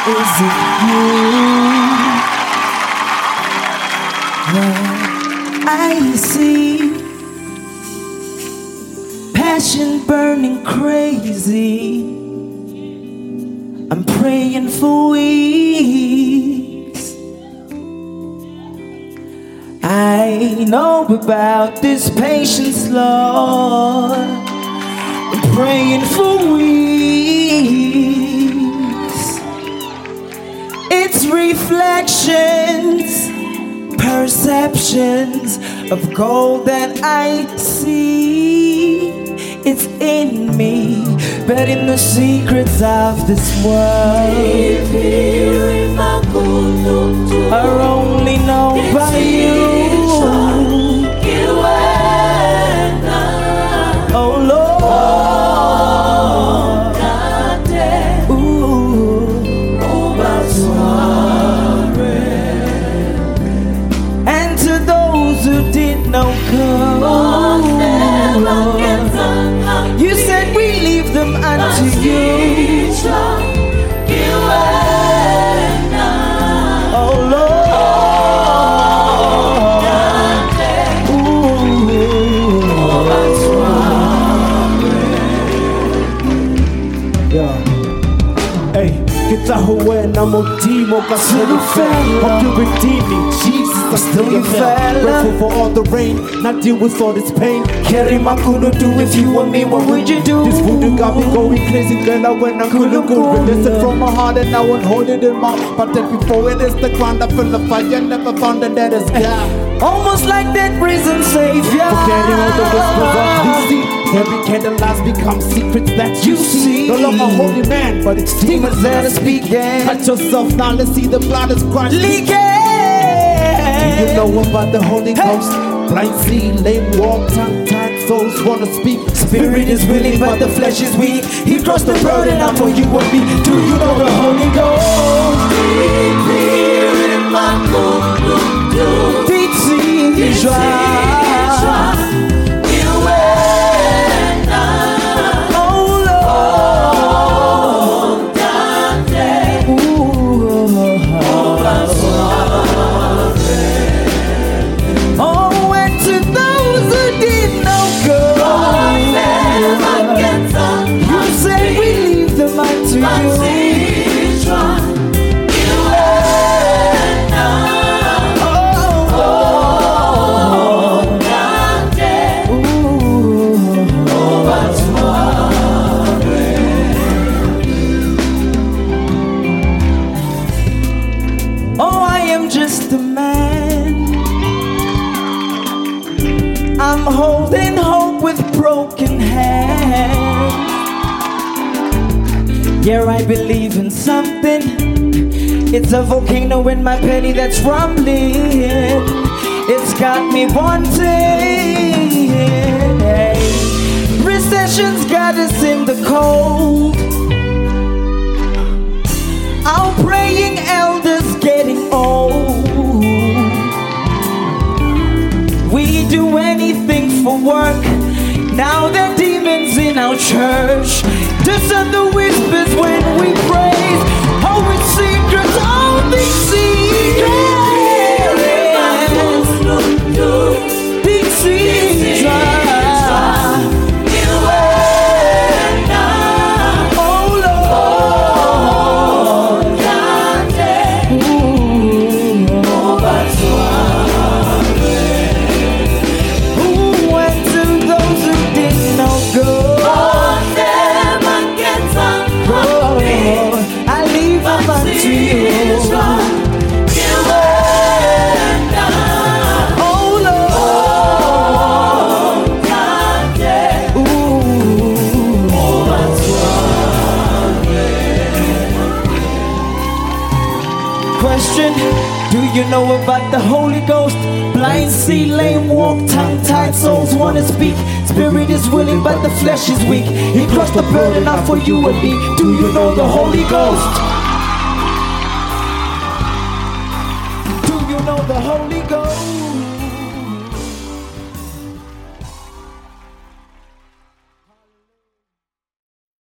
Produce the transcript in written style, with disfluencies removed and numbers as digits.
Is it you that I see? Passion burning crazy. I'm praying for weeks. I know about this patience, Lord. I'm praying for weeks. It's reflections, perceptions of gold that I see. It's in me, but in the secrets of this world are only known by you. Oh Lord, and to those who did not come, you said we leave them unto you. Oh Lord, yeah. Hey, get out when I'm on team, hope you're redeeming. Jesus, I'm still your fella. Grateful for all the rain, not deal with all this pain. Carry my kulu do if you were me, what would you do? This voodoo got me going crazy, girl. I went on good. Release it from my heart and I won't hold it in my. But then before it is the ground, I feel the fire. Never found that that is God. Almost like that risen Savior. Forgetting all the whispers of deceit. Every candle lies become secrets that you see. No longer holy man, but it's demons that are speaking. Cut yourself now, let's see the blood is Christ leaking. Do you know about the Holy Ghost? Blind see, lame walk, tongue-tied souls wanna speak. Spirit is willing, but the flesh is weak. He crossed the burden out for you and me. Do you know the Holy Ghost? Deep sea, just a man. I'm holding hope with broken hands. Yeah, I believe in something. It's a volcano in my belly that's rumbling. It's got me wanting. Recession's got us in the cold. Our praying elders getting old. We do anything for work. Now there are demons in our church. Discern the whispers when we praise. Oh, it's secrets, all these secrets. These secrets. Question, do you know about the Holy Ghost? Blind see, lame walk, tongue-tied souls wanna speak. Spirit is willing, but the flesh is weak. He crossed the burden out for you and me. Do you know the Holy Ghost? Do you know the Holy